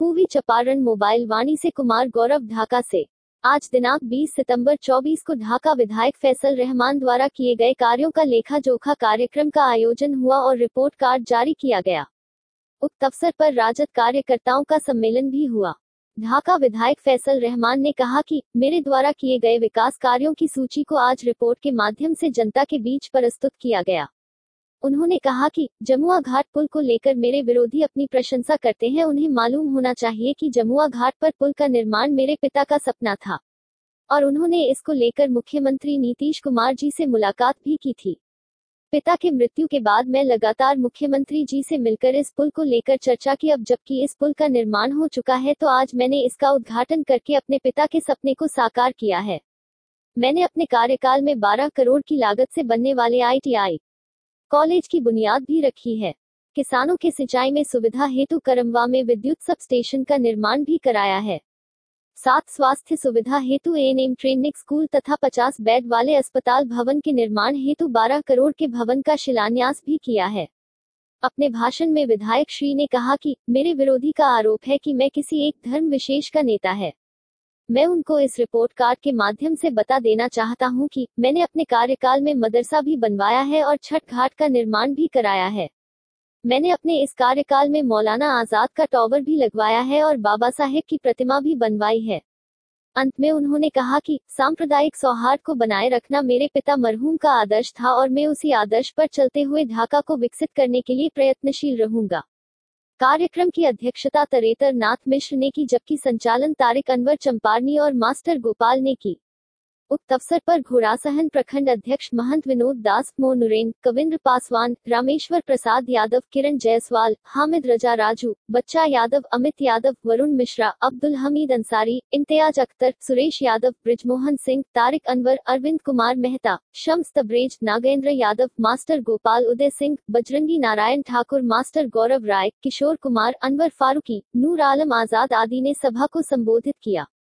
पूर्वी चंपारण मोबाइल वाणी से कुमार गौरव ढाका से। आज दिनांक 20 सितंबर 24 को ढाका विधायक फैसल रहमान द्वारा किए गए कार्यों का लेखा जोखा कार्यक्रम का आयोजन हुआ और रिपोर्ट कार्ड जारी किया गया। उक्त अवसर पर राजद कार्यकर्ताओं का सम्मेलन भी हुआ। ढाका विधायक फैसल रहमान ने कहा कि मेरे द्वारा किए गए विकास कार्यों की सूची को आज रिपोर्ट के माध्यम से जनता के बीच प्रस्तुत किया गया। उन्होंने कहा कि जमुआ घाट पुल को लेकर मेरे विरोधी अपनी प्रशंसा करते हैं, उन्हें मालूम होना चाहिए कि जमुआ घाट पर पुल का निर्माण मेरे पिता का सपना था और उन्होंने इसको लेकर मुख्यमंत्री नीतीश कुमार जी से मुलाकात भी की थी। पिता के मृत्यु के बाद मैं लगातार मुख्यमंत्री जी से मिलकर इस पुल को लेकर चर्चा की। अब जबकि इस पुल का निर्माण हो चुका है तो आज मैंने इसका उद्घाटन करके अपने पिता के सपने को साकार किया है। मैंने अपने कार्यकाल में 12 करोड़ की लागत से बनने वाले ITI कॉलेज की बुनियाद भी रखी है। किसानों के सिंचाई में सुविधा हेतु करमवा में विद्युत सब स्टेशन का निर्माण भी कराया है। साथ स्वास्थ्य सुविधा हेतु ANM ट्रेनिंग स्कूल तथा 50 बेड वाले अस्पताल भवन के निर्माण हेतु 12 करोड़ के भवन का शिलान्यास भी किया है। अपने भाषण में विधायक श्री ने कहा कि मेरे विरोधी का आरोप है कि मैं किसी एक धर्म विशेष का नेता है। मैं उनको इस रिपोर्ट कार्ड के माध्यम से बता देना चाहता हूं कि मैंने अपने कार्यकाल में मदरसा भी बनवाया है और छठ घाट का निर्माण भी कराया है। मैंने अपने इस कार्यकाल में मौलाना आजाद का टॉवर भी लगवाया है और बाबा साहेब की प्रतिमा भी बनवाई है। अंत में उन्होंने कहा कि सांप्रदायिक सौहार्द को बनाए रखना मेरे पिता मरहूम का आदर्श था और मैं उसी आदर्श पर चलते हुए ढाका को विकसित करने के लिए प्रयत्नशील रहूंगा। कार्यक्रम की अध्यक्षता तरेतर नाथ मिश्र ने की, जबकि संचालन तारिक अनवर चंपारनी और मास्टर गोपाल ने की। उक्त अवसर पर घोड़ासहन प्रखंड अध्यक्ष महंत विनोद दास, मोनुरेन, कविंद्र पासवान, रामेश्वर प्रसाद यादव, किरण जायसवाल, हामिद रजा राजू, बच्चा यादव, अमित यादव, वरुण मिश्रा, अब्दुल हमीद अंसारी, इम्तियाज अख्तर, सुरेश यादव, ब्रिजमोहन सिंह, तारिक अनवर, अरविंद कुमार मेहता, शम्स तब्रेज, नागेंद्र यादव, मास्टर गोपाल, उदय सिंह, बजरंगी नारायण ठाकुर, मास्टर गौरव राय, किशोर कुमार, अनवर फारूकी, नूर आलम आजाद आदि ने सभा को संबोधित किया।